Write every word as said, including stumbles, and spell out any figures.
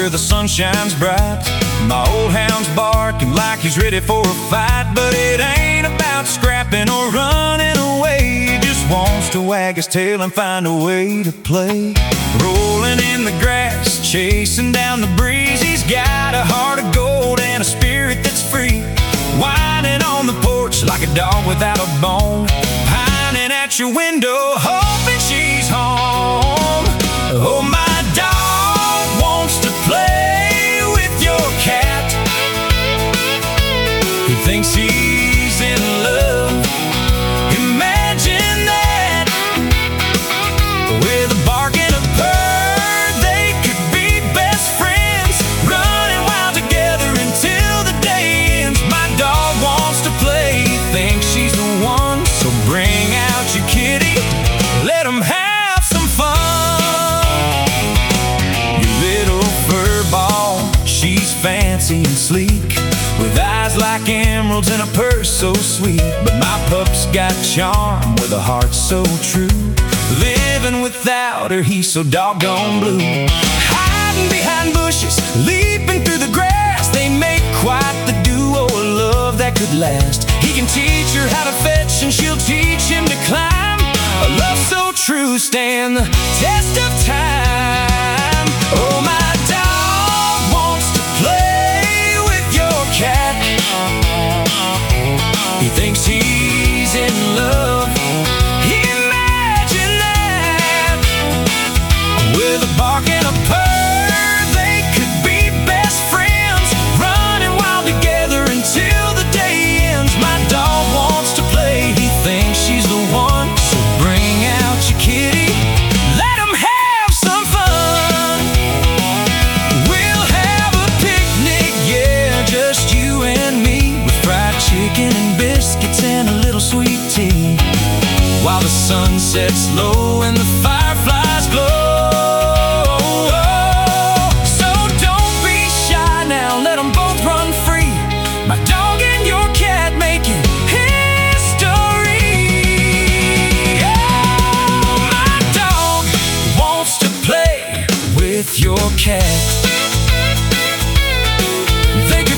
where the sun shines bright. My old hound's barking like he's ready for a fight, but it ain't about scrapping or running away. He just wants to wag his tail and find a way to play. Rolling in the grass, chasing down the breeze. He's got a heart of gold and a spirit that's free. Whining on the porch like a dog without a bone. Pining at your window, hoping she's home. Oh, my dog wants to play with your cat. He thinks he's in love. Imagine that. With a bark and a purr, they could be best friends, running wild together until the day ends. My dog wants to play. He thinks she's the one. So bring out your kitty, let him have some fun. Your little fur ball, she's fancy and sleek, with eyes like emeralds and a purse so sweet. But my pup's got charm with a heart so true. Living without her, he's so doggone blue. Hiding behind bushes, leaping through the grass, they make quite the duo of love that could last. He can teach her how to fetch and she'll teach him to climb. A love so true, stand the test of time. Oh, my dog wants to play with your cat. He thinks he's in love. Imagine that. With a bark and a purr, they could be best friends, running wild together until the day ends. My dog wants to play. He thinks she's the one. So bring out your kitty, let him have some fun. We'll have a picnic, yeah, just you and me, with fried chicken and biscuits and a little sweet tea, while the sun sets low and the fireflies glow. So don't be shy now, let them both run free. My dog and your cat making history. Oh, my dog wants to play with your cat. They